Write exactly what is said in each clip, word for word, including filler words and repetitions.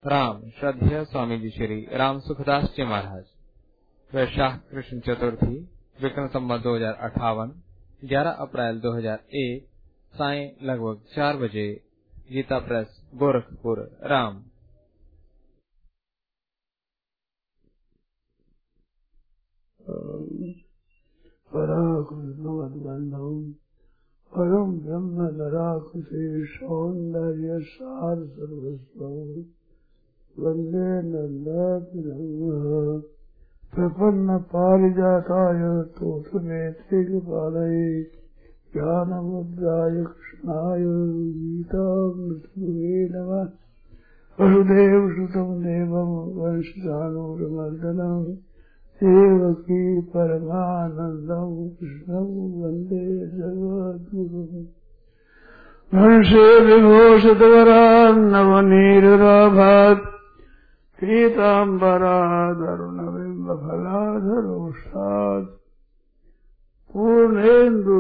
राम श्रद्धेय स्वामी जी श्री राम सुखदास जी महाराज। वैशाख कृष्ण चतुर्थी विक्रम संवत दो हजार अट्ठावन ग्यारह अप्रैल दो हजार एक साय लगभग चार बजे गीता प्रेस गोरखपुर। राम परम ब्रह्म नराकुशे सौंदर्य सार सर्वस्व वंदे नंदात्मज प्रपन्न पारिजाताय तोषनेत्रे कृपालये ज्ञानमुद्राय कृष्णाय गीतामृतये नमः। वसुदेव सुतं देवं वंशजानूरमर्दनं देवकी परमानन्दं कृष्णं वन्दे जगद्गुरुम्। हंसे विभूषितवरान्नवनीरुराभात् पीताम्बरादरुणबिम्बफलाधरोष्ठात् पूर्णेन्दु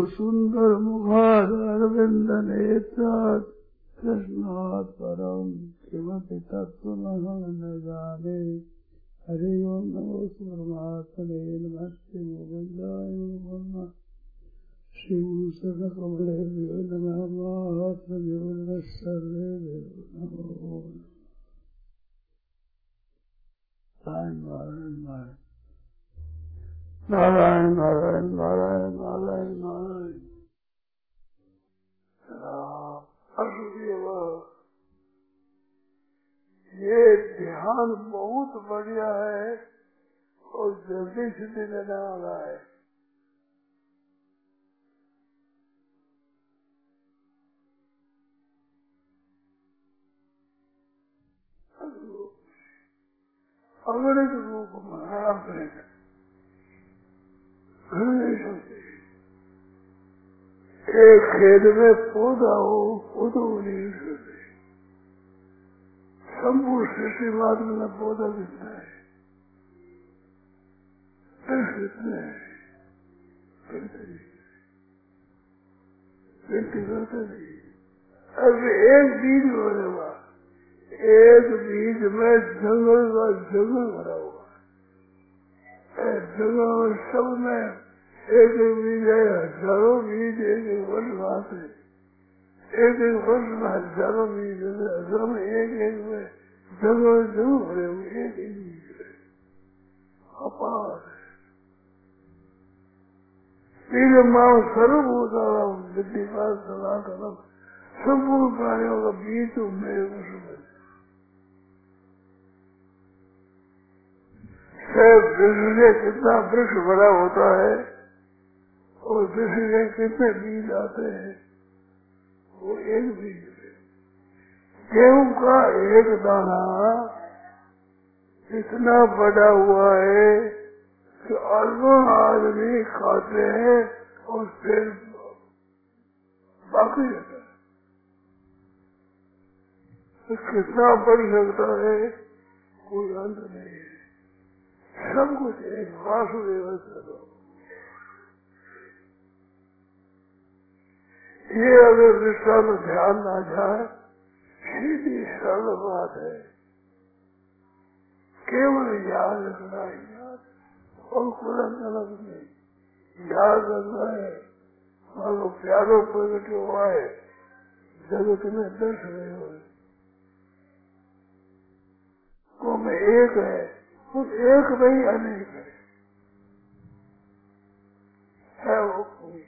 सुन्दरमुखादरविन्दनेत्रात् कृष्णात् परं किमपि तत्त्वमहं न जाने। हरि ओम नमो परमात्मने नमस्ते गोविन्दाय नमः। श्रीभूषणकमलेभ्यो नमः महात्मभ्यो नमः सर्वेभ्यो नमो। नारायण नारायण नारायण नारायण नारायण नारायण नारायण। ये ध्यान बहुत बढ़िया है और जल्दी सिद्धि देने वाला है। अगणित रूप में आप एक खेत में पौधा हो पौधो नहीं सकते। संपूर्ण सृष्टि मात्र में पौधा दिखता है करते नहीं। अब एक बीज बोलेगा, एक बीज में जंगल का जंगल भरा हुआ है। जंगल में सब में एक एक बीज है, हजारों बीज एक एक वर्ष है। एक एक वर्ष में हजारों बीज हजारों में एक एक में जंगल जंगल भरे हुए एक एक बीज अपार है। माँ सर्वभूत विद्धि का सदा कदम संपूर्ण प्राणियों का बीज मेरे उसमें से कितना वृक्ष बड़ा होता है और वृक्ष से कितने बीज आते हैं, वो एक बीज है। गेहूं का एक दाना इतना बड़ा हुआ है कि अरबों आदमी खाते हैं और फिर बाकी रहता है। तो कितना बढ़ सकता है कोई अंत नहीं है। सब कुछ एक वासुदेव सर्वम। ये अगर विश्व में ध्यान ना जाए सीधी सरल बात है, केवल याद रखना है, याद और कुछ अलग नहीं। याद रखना है मानो प्यारो प्रकट हुआ है जगत में दर्श रहे हो वो में एक है, तो एक नहीं अनेक है, है वो कोई।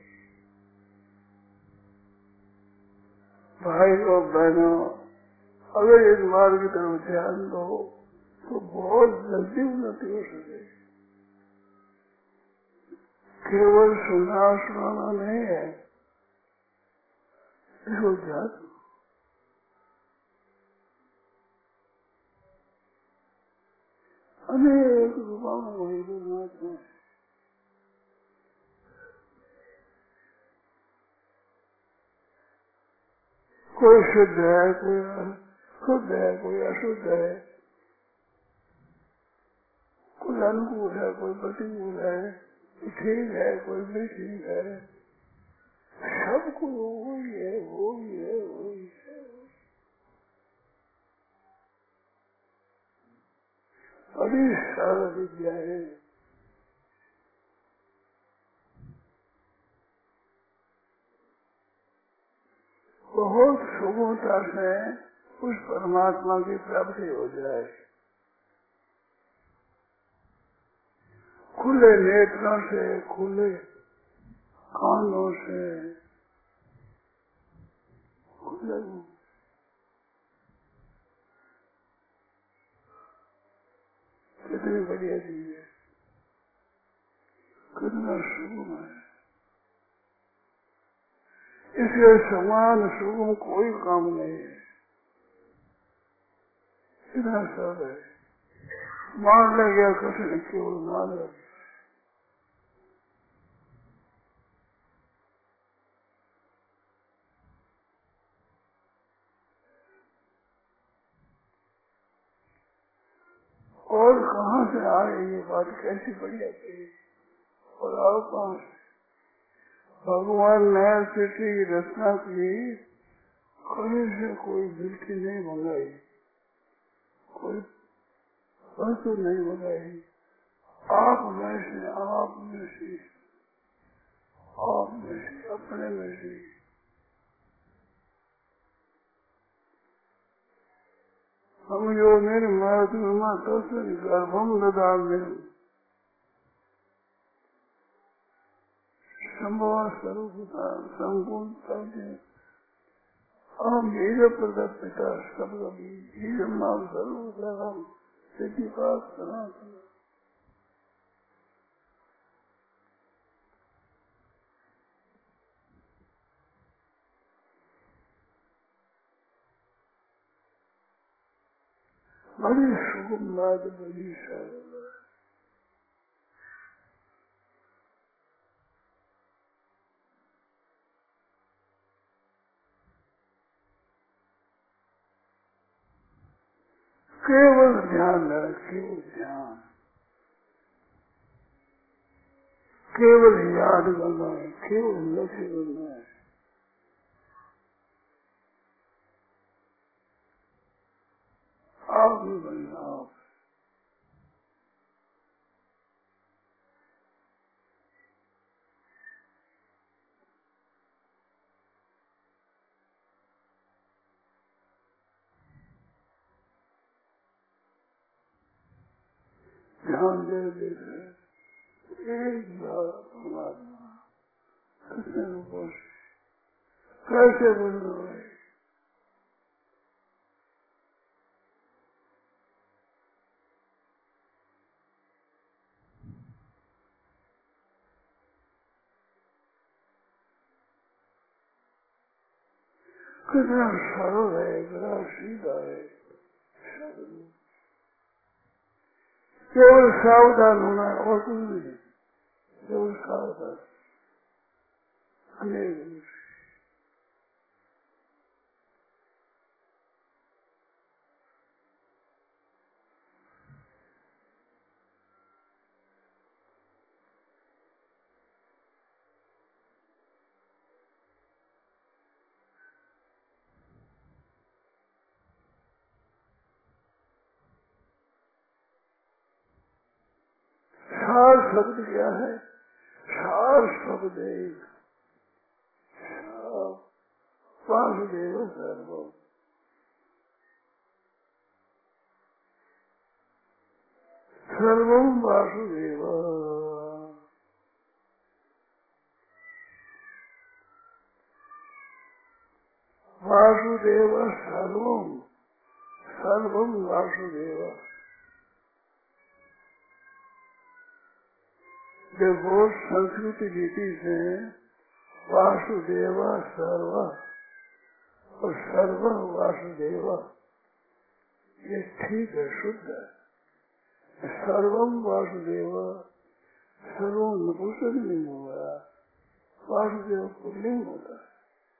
भाई और बहनों, अगर इस मार्ग की तरफ ध्यान दो तो बहुत जल्दी उन्नति हो सके। केवल सुना सुनाना नहीं है, इसको ध्यान दो। अनेक रूपों में वही परमात्मा है। कोई शुद्ध है, कोई शुद्ध है, कोई अशुद्ध है, कोई अनुकूल है, कोई प्रतिकूल है, ठीक है, कोई भी ठीक है। सबको वही है, वही है, वही है। बड़ी सारा विद्या है। बहुत सुगमता से उस परमात्मा की प्राप्ति हो जाए। खुले नेत्रों से, खुले कानों से, खुले कितनी बढ़िया चीज है, कितना सुगम है। इसके समान सुगम कोई काम नहीं है। इतना सब है, मान ले गया कठिन, केवल मान ले। और कहाँ से आ रही ये बात, कैसी बढ़िया थी। और आओ कहाँ से? भगवान ने सृष्टि की रचना की, कहीं से कोई बिल्कुल नहीं मंगाई, कोई वस्तु नहीं मंगाई। आप में से, आप में से, आप में से, अपने में से। हम यो मेरे महात्मा तस्वीर गर्भम ददामि संभव स्वरूपता संपूर्णता के अहम मेरे प्रदत्त पिता शब्द बीज माम सर्वता सिद्धि पास सनातन। बड़ी सुगम बात, बड़ी सरल है। केवल ध्यान है, केवल ध्यान, केवल याद करना है, केवल लक्ष्य करना है। आप भी बनना, आप ध्यान दे दे एक बार परमात्मा कितने रूपों से कैसे बन रहे। कितना सरल है, कितना सीधा है। केवल सावधान होना है और कुछ नहीं, केवल सावधान। अनेक सार शब्द क्या है? सार शब्द एक वासुदेव सर्वम। सर्वम वासुदेव, वासुदेव सर्वम, सर्वम वासुदेव। देखो संस्कृत रीति से वासुदेव सर्व और सर्व वासुदेव ये ठीक है, शुद्ध है। सर्वम वासुदेव, सर्वम नपुंसक नहीं होगा, वासुदेव पुल्लिंग होता है।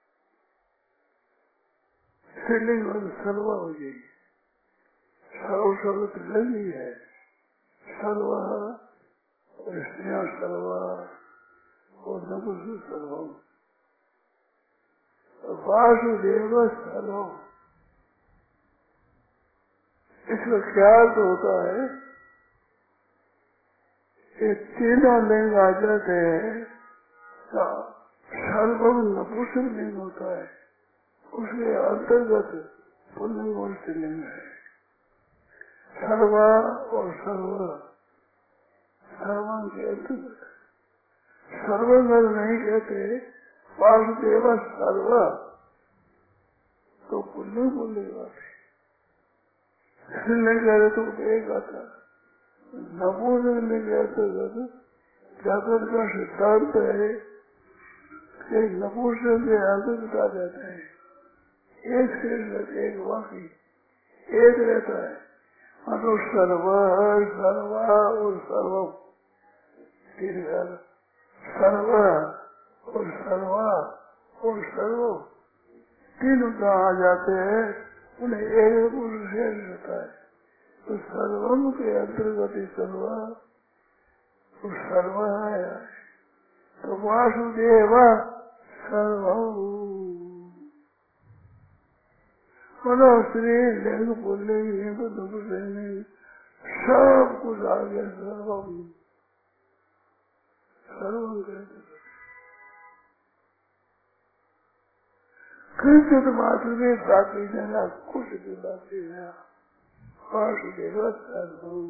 स्त्रीलिंग और सर्व हो जाएगी। सर्व शब्द त्रिलिंग ही है, सर्व और स्त्रियां सर्व और नपुंसक सर्वम। वासुदेव सर्वम, इसका क्या अर्थ होता है? ये तीनों लिंग आ जाते हैं तो सर्वम नपुंसक लिंग होता है, उसके अंतर्गत पुल्लिंग और स्त्रीलिंग है। सर्वा और सर्व सर्वं के अंतर्गत सर्वगल नहीं कहते, वासुदेव सर्व तो पुल्लिंग पुल्लिंग आते, स्त्रीलिंग कहते तो एक आता। नपुंसक लिंग के अंतर्गत जागृत का सिद्धांत है कि नपुंसक के अंतर्गत आ जाता है, एक से एक वाकी एक रहता है। मतलब सर्व सर्वा और सर्वम तीन सर्व और सर्वा और सर्वम तीन का आ जाते हैं, उन्हें एक पुरुष शेष रहता है। तो सर्वम के अंतर्गत ही सर्व और सर्व है, तो वासुदेव सर्वम मनो स्त्री लिंग पुल्लिंग लिंग नपुंसकलिंग सब कुछ आ गया। सर्वम सर्वम कहते किंचित मात्र भी बाकी नहीं, कुछ भी बाकी नहीं। वासुदेव सर्वम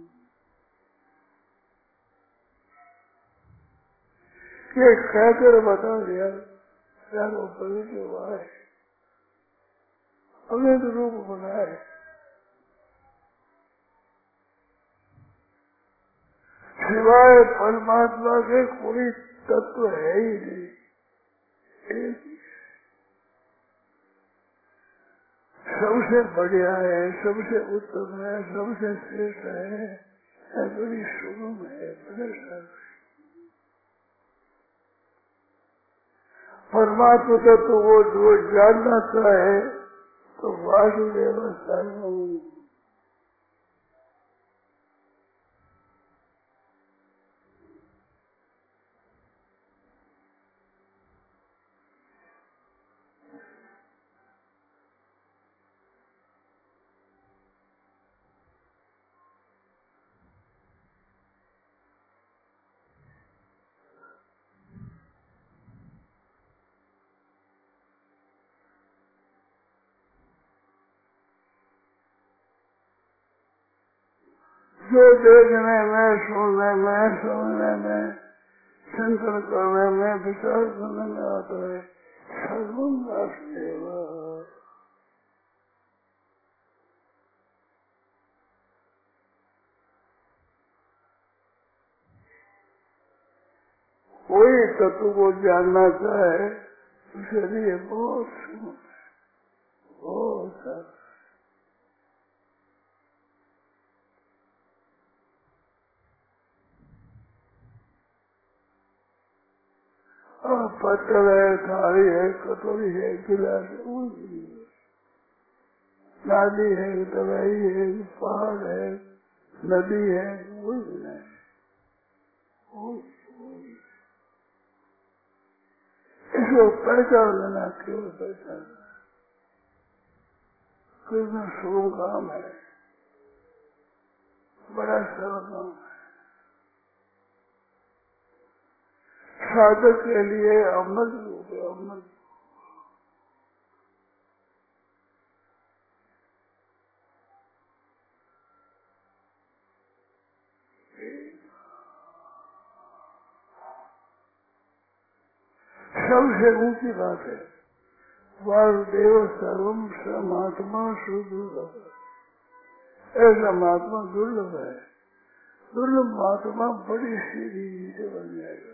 ये कहकर बता दिया यार वो पवित्र हुआ है, अवैध रूप बनाए। सिवाय परमात्मा के कोई तत्व है ही नहीं, एक सबसे बढ़िया है, सबसे उत्तम है, सबसे श्रेष्ठ है, बड़ी सुगम है, बड़े सर्व। परमात्मा तत्व वो जो जानना चाहे तो वासुदेव सर्वम। जो देखने में, सुनने में, समझने में, चिंतन करने में, विचार करने में आता है, सर्वम वासुदेव। कोई तत्व को जानना चाहे उसके लिए बहुत सुन बहुत सारा पत्थर है, थाली है, कटोरी है, गिलास है, नाली है, दवाई है, पहाड़ है, नदी है, वो नहीं। इसको पहचान लेना, केवल पहचान कितना शुभ काम है, बड़ा सरल काम है। साधक के लिए अमल रूप है, अमल। सबसे ऊंची बात है वासुदेव सर्वम समात्मा सुदुर्लभ। ऐसा महात्मा दुर्लभ है, दुर्लभ महात्मा बड़ी सीधी से बन जाएगा।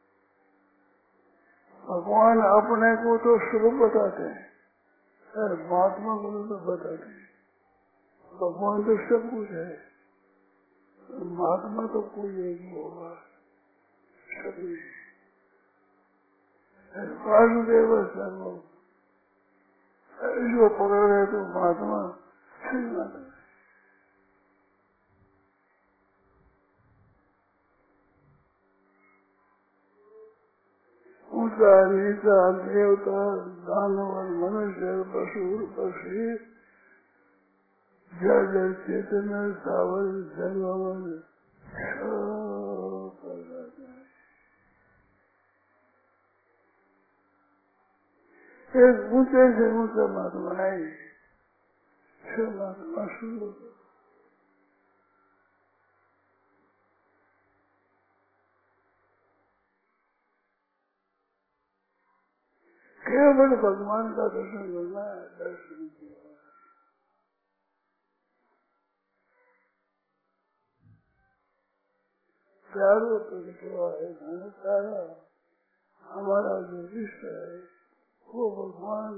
भगवान अपने को तो स्वरूप बताते हैं, महात्मा को तो बताते हैं। भगवान तो सब कुछ है, महात्मा तो कोई एक होगा सभी। वासुदेव सर्वम इसको पकड़ रहे तो महात्मा सही बात है। ऊंचा नीचा देवता दानवर मनुष्य पशु पक्षी जड़ जड़ चेतन सावर जंगमर एक ऊंचे से ऊंचा महात्मा है, महात्मा शुरू केवल भगवान का दर्शन करना है, दर्शन किया प्यारो तो है प्यारा हमारा जो इष्ट है वो भगवान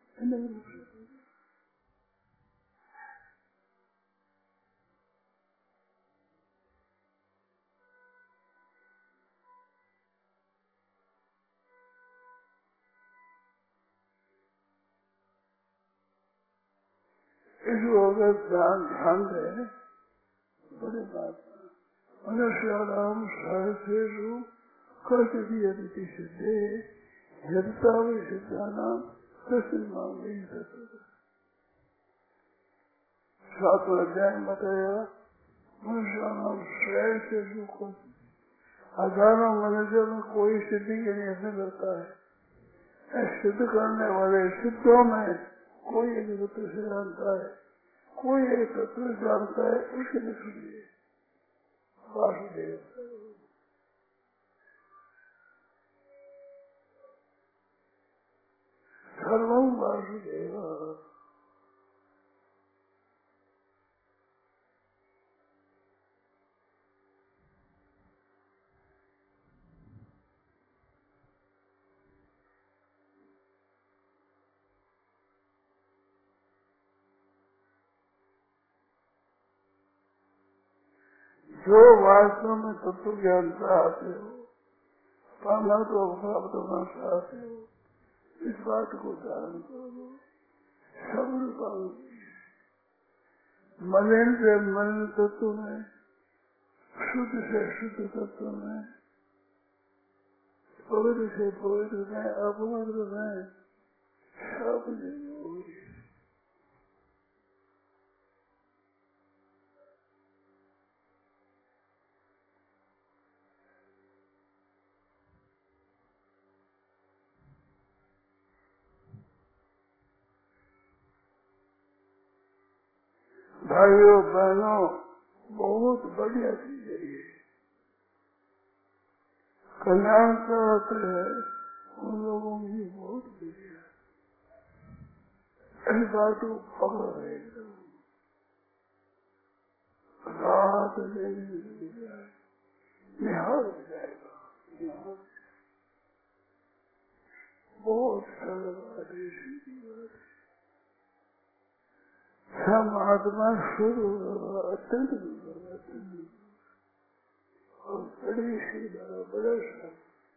इसको अगर ध्यान ध्यान दे बड़ी बात मनुष्य राम सहसेषु कर्त दिया सिद्धे यदता सिद्धानाम दर्शन मांगे सातवें अध्याय में बताया मनुष्य नाम श्रेय से दुख हजारों मनुष्यों में कोई सिद्धि के लिए ऐसा करता है। सिद्ध करने वाले सिद्धों में कोई एक तत्व से जानता है, कोई एक तत्व जानता है, उसके लिए सुनिए वासुदेव सर्वं वासुदेव। जो वास्तव में तत्व ज्ञान चाहते हो, पाना तो प्राप्त होना चाहते हो, इस बात को धारण करो। सब्र पाओ, मलिन से मलिन तत्व में, शुद्ध से शुद्ध तत्व में, पवित्र से पवित्र में, अपवित्र में, सब जगह भाइयों बहनों बहुत बढ़िया चीज है ये। कल्याण का अर्थ है उन लोगों की बहुत बढ़िया इस बात को पकड़ रहे रात निहार हो जाएगा। बहुत सरल बात है, सीधी बात है। सब आत्मा शुरू अत्यंत और बड़ी सी बड़ा बड़ा सब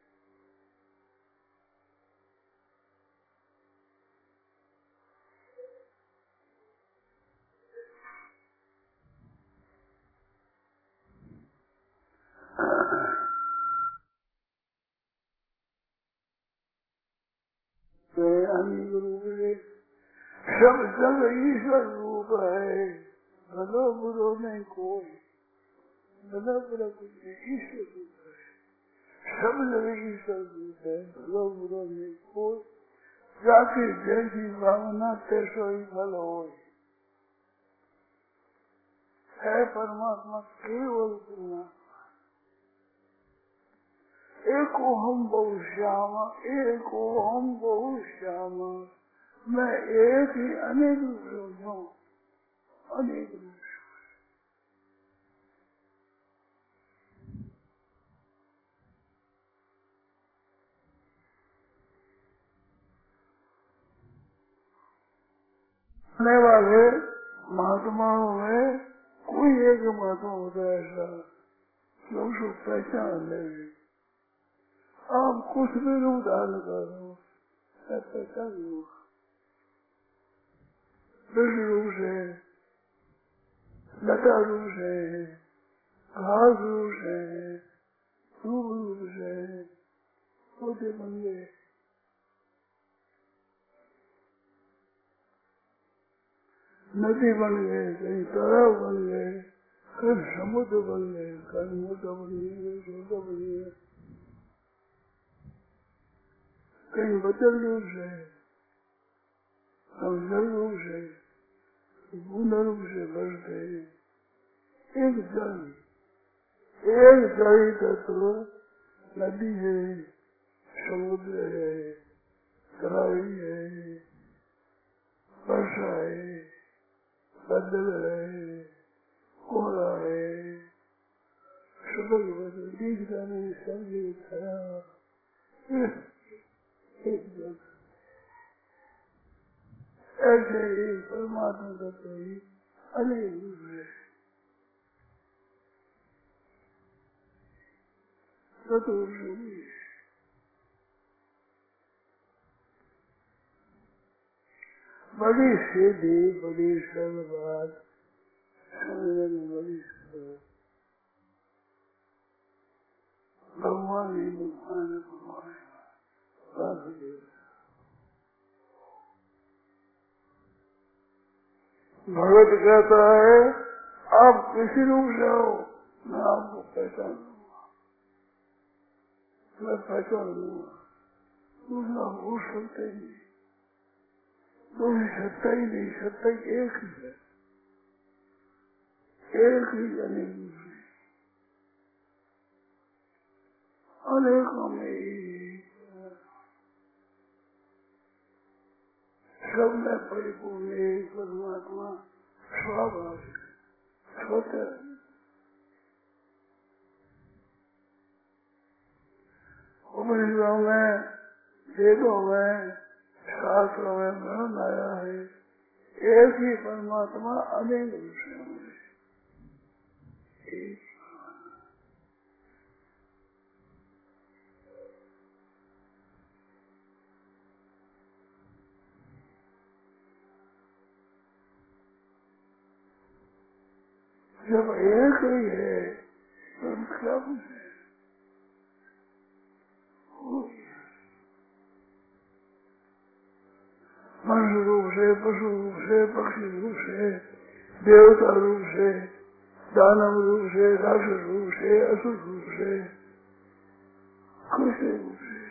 सब जग ईश्वर रूप है, भलो बुरो नहीं कोई, भला बुरा कुछ नहीं, ईश्वर रूप है। सब जगह ईश्वर रूप है, भलो बुरो नहीं कोई, जाके जैसी भावना तैसो ही फल हो। है परमात्मा केवल पूर्णा, एको हम बहु श्यामा, एको हम बहु श्यामा, मैं एक ही अनेक रूप हूँ, अनेक रूप आने वाले महात्माओं में कोई एक महात्मा होता है ऐसा जो उसको पहचान ले। आप कुछ भी रूप धारण करो, पहचान लो। विष्णु रूप से, लता रूप से, घास रूप से, रूप रूप से पौधे बन गए। नदी बन गए, कहीं तालाब बन गए, कहीं समुद्र बन गए, कहीं मोटा बनी है, कहीं छोटा बनी है, कहीं बचल रूप से, हम जल रूप से, बूंदा रूप से बढ़ते एक जल, एक जल तत्व नदी है, समुद्र है, तराई है, वर्षा है, बदल है, कोहरा है, सुबह बदल दिखता नहीं, सब खड़ा एक जल। ऐसे ही परमात्मा का तो ही अनेक रूप है, चतुर्भुज बड़ी सीधी बड़ी सरल बात समझने में बड़ी सरल। भगवान ही भगवान है, भगवान भगत कहता है आप किसी रूप से आओ, मैं आपको पहचान लूंगा, मैं पहचान लूंगा, दूसरा हो सकता ही नहीं, दूसरी सत्ता ही नहीं, सत्ता एक ही है, एक ही अनेक रूप है, अनेकों में सब में परिपूर्ण एक परमात्मा स्वाभाविक स्वतः। उपनिषदों में, वेदों में, शास्त्रों में वर्णन आया है, एक ही परमात्मा अनेक विषयों में एक। जब एक ही है तो क्या है? मनुष्य रूप से, पशु रूप से, पक्षी रूप से, देवता रूप से, दानव रूप से, राक्षस रूप से, असुर रूप से, कृष्ण रूप से,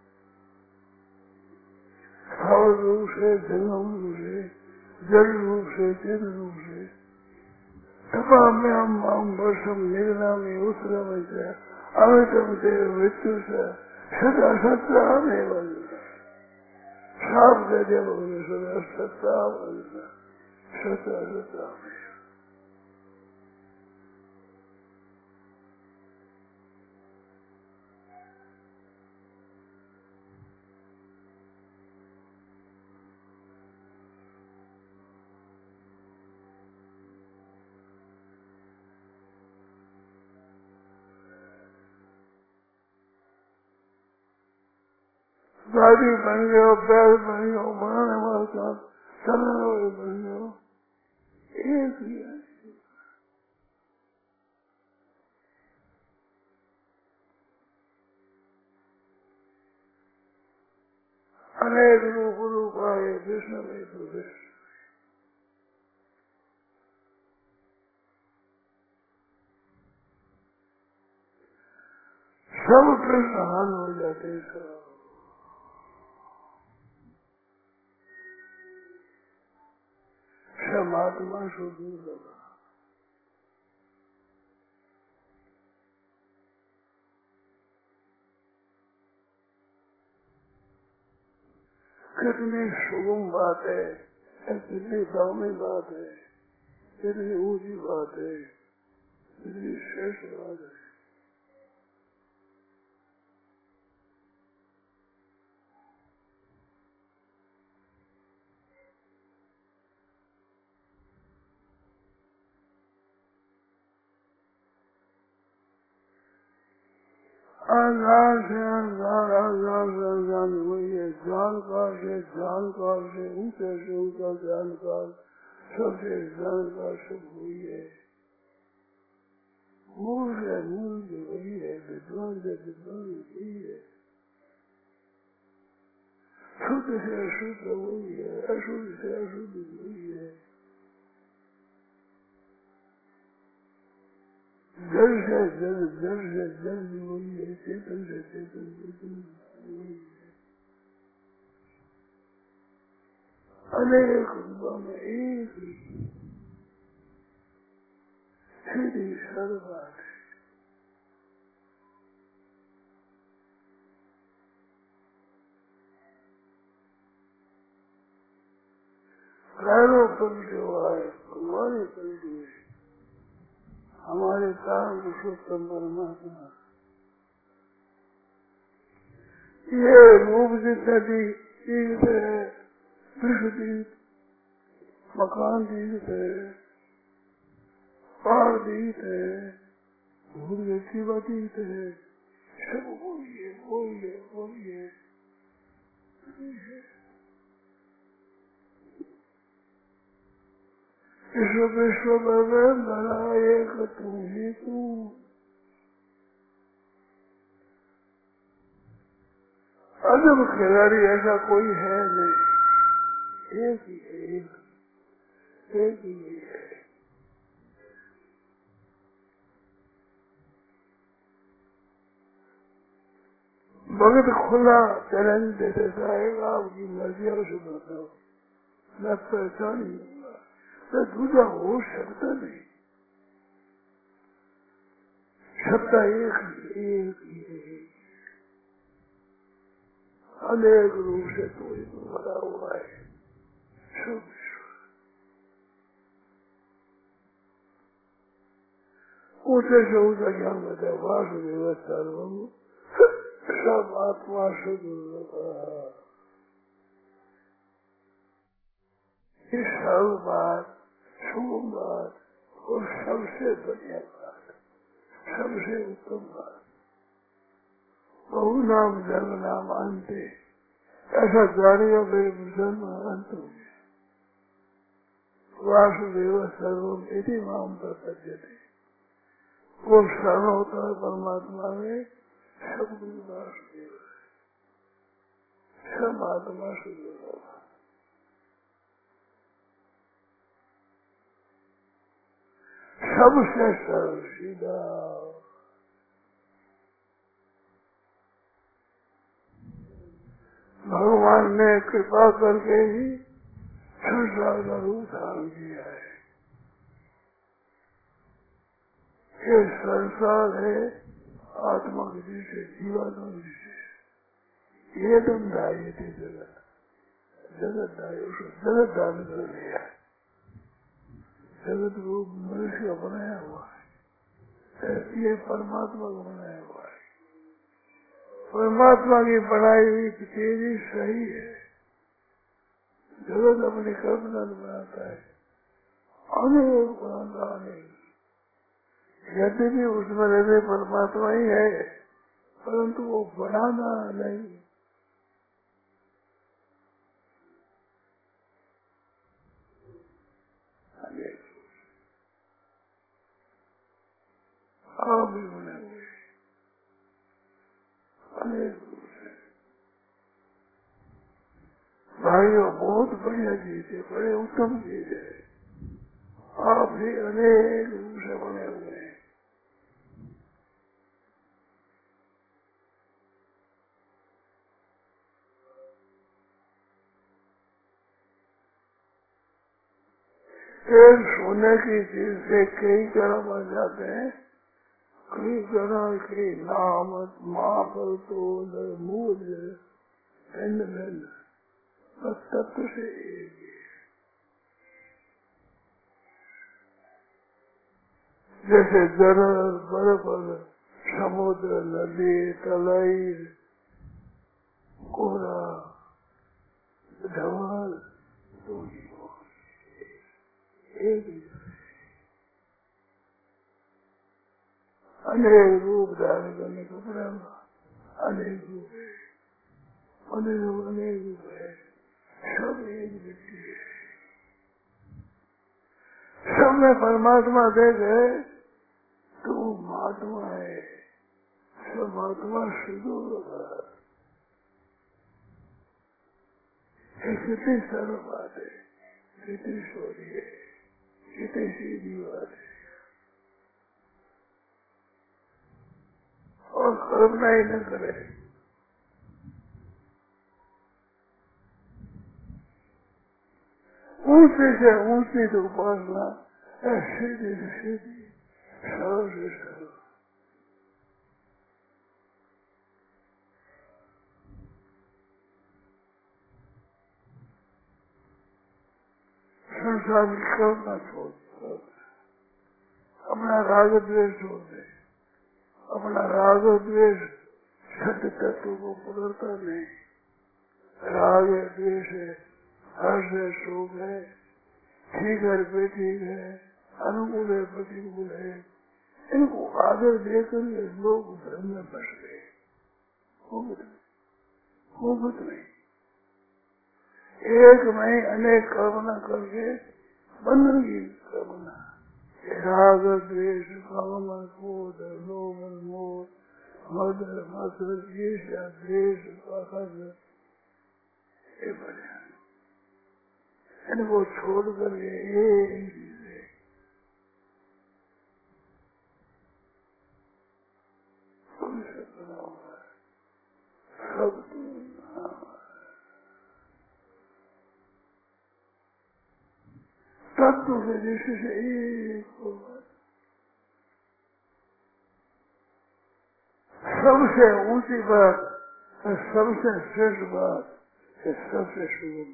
स्थावर रूप से, जंगम रूप से, जल रूप से, चेत रूप से, तपाम्याम माम वर्षम निर्नामी उत्तरम च अमितम ते मृत्यु से सदा सत्ता में बंद साफ दे बोले सदा सत्ता बंद सत्ता सत्ता में। गाड़ी बन गयो, बैल बन गयो, बनाने वाला काम चलने वाले बन गयो, एक ही है। अनेक रूप रूप आए कृष्ण में तो कृष्ण सब कृष्ण हाल हो जाते हैं। परमात्मा शुद्धि लगा कितनी सुगम बात है, कितनी दामी बात है, कितनी ऊंची बात है, कितनी श्रेष्ठ बात है। अज्ञान से अज्ञान, अज्ञान से अज्ञान वही है, जानकार से जानकार से ऊंचे से ऊंचा जानकार, सबसे जानकार सब वही है, मूल से मूल भी वही है, विद्वान से विद्वान वही है, शुद्ध से अशुद्ध वही है, अशुद्ध से अशुद्ध वही है, जल से जल, जल से जल भी वही है, चेतन से चेतन चेतन वही है। अनेक रूपों में एक सीधी सरल बात है। कायरों पलटे हुआ है, हमारे पलटे हुए हमारे कारण पुरुषोत्तम परमात्मा। ये रूप जितने दिखते है, दृष्टि मकान दिखते है, पहाड़ दिखते है, भूल जीवा दिखते है, सब वही है, वही है, वही है। विश्व विश्व में बड़ा एक तू ही तू। अजब खिलाड़ी ऐसा कोई है नहीं, एक ही है, एक एक ही है। भगत खुला चैलेंज दे देता है, आपकी मर्जी से बताओ, मैं परेशान ही हूँ, मैं दूसरा हो सकता नहीं। सत्ता एक ही एक ही है, अनेक रूप से तो ही तो भरा हुआ है। सब ऊंचे से ऊंचा ज्ञान बताया, वासुदेव सर्वम सब आत्मा शुद्ध। इस सब बात शुभ बात और सबसे बढ़िया बात, सबसे उत्तम बात, बहु नाम जन्म नाम अंते, ऐसा जानियो मेरे जन्म अंत हो गया। वासुदेव सर्वम इति माम प्रपद्यते, वो सर्व होता है परमात्मा में, सब कुछ वासुदेव है, सब आत्मा शुद्ध होगा। सबसे सरल सीधा भगवान ने कृपा करके ही संसार का रूप धारण किया है। ये संसार है आत्मा की दृष्टि से, जीवात्मा की दृष्टि से। ये तुम दाये थे जगत, जगत दाये, उसको जगत दान कर दिया है। जगत रूप मनुष्य का बनाया हुआ है, ये परमात्मा का बनाया हुआ है। परमात्मा की बनाई हुई चीज ही सही है, जगत अपनी कल्पना बनाता है, अनेक बनाता अनेक। यद्यपि उसमें रहते परमात्मा ही है, परंतु वो बनाना नहीं। आप भी बने हुए अनेक रूप से। भाइयों, बहुत बढ़िया चीज है, बड़े उत्तम चीज है। आप भी अनेक रूप से बने हुए हैं। एक सोने की चीज से कई कर्म बन जाते हैं, कई कर्म के नाम माप तो मूल भिन्न भिन्न, बस तत्व से एक है। जैसे जल, बर्फ, समुद्र, नदी, तलाई, कोहरा, ढवाल, तो एक ही अनेक रूप धारण करने को पड़ेगा। अनेक रूप है, अनेक अनेक रूप है, सब एक व्यक्ति है। सब में परमात्मा देख है तो महात्मा है, सब महात्मा शुद्ध होगा। कितनी सरल बात है, कितनी सोरी है, कितनी सीधी बात है। कल्पना ही न करे। ऊंचे से ऊंची तो उपासना, सीधी से सीधी, सरल से सरल। संसार की कल्पना छोड़ दो, अपना राग द्वेष छोड़ दे। अपना राग द्वेष सत्य तत्व को पकड़ता नहीं। राग है, द्वेष है, हर्ष है, शोक है, ठीक है, बेठीक है, अनुकूल है, प्रतिकूल है, इनको आदर देकर ये लोग धर्म में बस गए। होगत नहीं, एक नहीं अनेक कल्पना करके बंधन की कल्पना। राग द्वेष काम क्रोध लोभ मोह मद मत्सर ईर्ष्या द्वेष पाखंड, ये बढ़िया इनको छोड़ करके एक चीज सब तत्व के दृष्टि से एक होगा। सबसे ऊंची बात, सबसे श्रेष्ठ बात, सबसे शुभ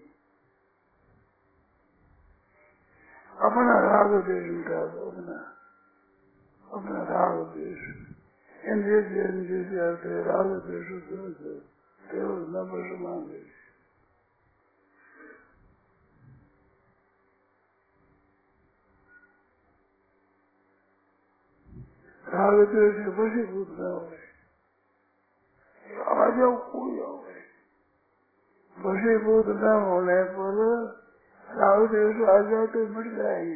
अपना राग देश मिटा दो। अपना अपना राग देश इंद्रिय इंद्रिय से अर्थ है राग देश केवल न वर्तमान देश। राग देश से वशीभूत न हो, आ जाओ कोई आओ। वशीभूत न होने पर राग देश आ जाओ तो मिट जाएंगे,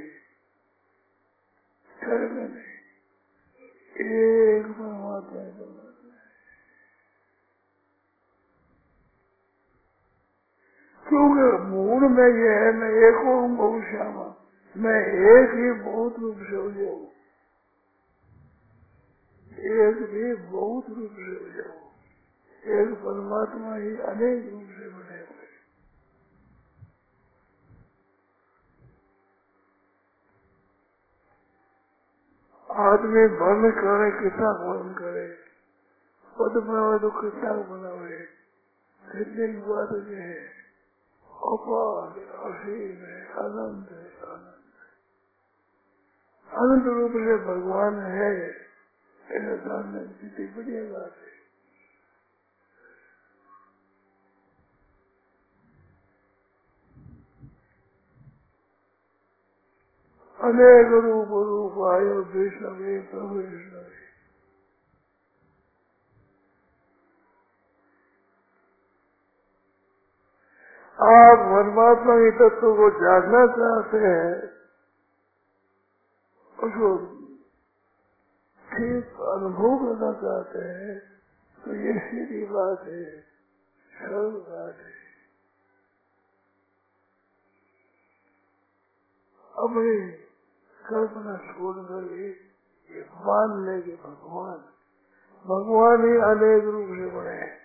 ठहर में नहीं। एक परमात्मा परमात्मा, क्योंकि मूल में ये है मैं एक हूँ बहु श्यामा, मैं एक ही बहुत रूप से हो जाऊँ, एक भी बहुत रूप से हो जाऊँ। एक परमात्मा ही अनेक रूप से बने हुए। आदमी वर्ण करे कितना वर्ण करे, पद बनावे तो कितना बनावे, कितनी बात जो है अपार असीम है, आनंद है, आनंद अनंत रूप से भगवान है। ऐसा जानने कितनी बढ़िया बात है। अनेक रूप रूप आयो वैष्णवे प्रभु वैष्णवे। आप परमात्मा के तत्व को जानना चाहते हैं, उसको ठीक अनुभव करना चाहते हैं, तो ये सीधी बात है, सरल बात है। अपनी कल्पना छोड़ कर ये मान ले कि भगवान भगवान ही अनेक रूप से बने हैं।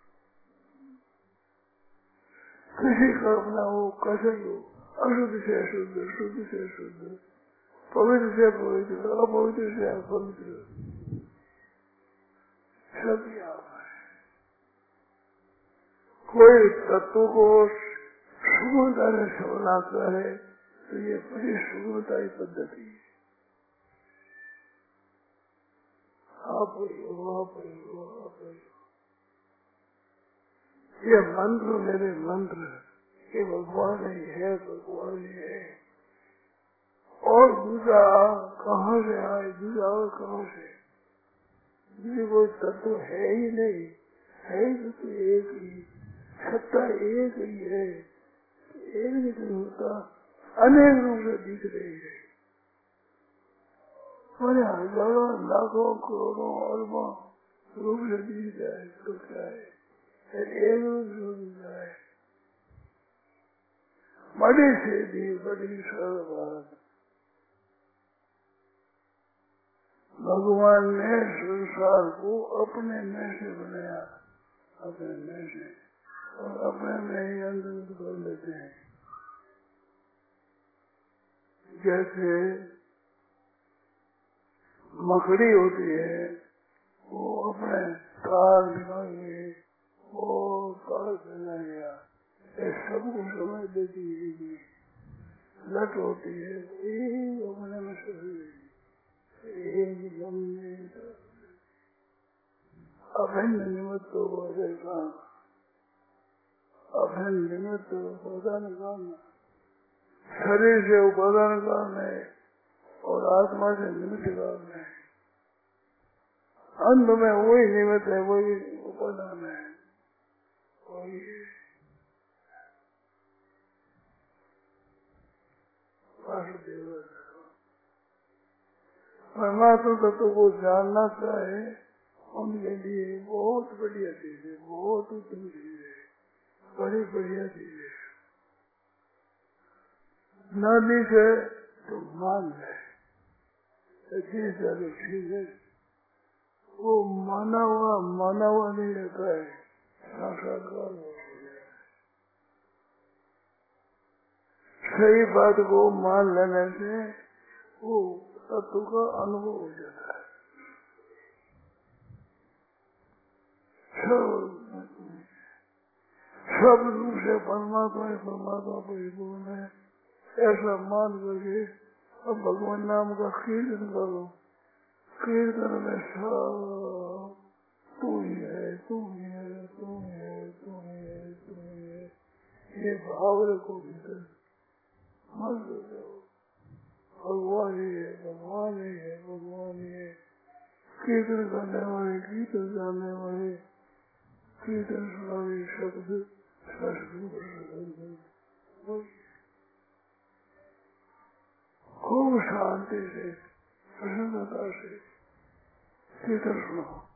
किसी कल्पना हो, कैसे हो, अशुद्ध से अशुद्ध, शुद्ध से शुद्ध, पवित्र से पवित्र, अपवित्र से अपवित्र, सब यहाँ है। कोई तत्व को सुगमता से समझना करे तो ये बड़ी सुगमता की पद्धति है। आप आप ये मंत्र मेरे मंत्र, ये भगवान ही है, भगवान ही है। और दूसरा कहाँ से आए, दूसरा और कहाँ से? दूसरी कोई तत्व है ही नहीं, है ही तो एक ही, सत्ता एक ही है। एक नहीं होता, अनेक रूप से दिख रही है। मैंने हजारों लाखों करोड़ों अरबों रूप से दिख जाए तो क्या है, एक रूप से दिख जाए। बड़ी सीधी बड़ी सरल बात, भगवान ने संसार को अपने में से बनाया, अपने में से, और अपने में ही अंत कर लेते हैं। जैसे मकड़ी होती है, वो अपने तार निकाल के वो तार फैला गया, ये सबको समझ देती है। लट होती है, एक अपने में से एक अभिन्न निमित्त हो जाएगा, अभिन्न निमित्त उपादान कारण, शरीर से उपादान कारण है और आत्मा से निमित्त कारण है। अंत में वही निमित्त है, वही उपादान है, वही वासुदेव। परमात्मा तत्व को जानना चाहे उनके लिए बहुत बढ़िया चीज है, बहुत उत्तम चीज है, बड़ी बढ़िया चीज है। नदी से तो मान है, चीज है ठीक है, वो माना हुआ माना हुआ नहीं रहता है, साक्षात्कार हो गया। सही बात को मान लेने से वो तत्व का अनुभव हो जाता है। सब रूप से परमात्मा परमात्मा परिपूर्ण है, ऐसा मान करके अब भगवान नाम का कीर्तन करो। कीर्तन में सब तू ही है, तू ही है, तू ही है, तू ही है, तू ही है, ये भाव रखो भीतर, मत जाओ। भगवान ही है, भगवान ही है, भगवान ही है। कीर्तन करने वाले कीर्तन गाने वाले कीर्तन सुनावे शब्द खूब शांति से प्रसन्नता से कीर्तन सुनो।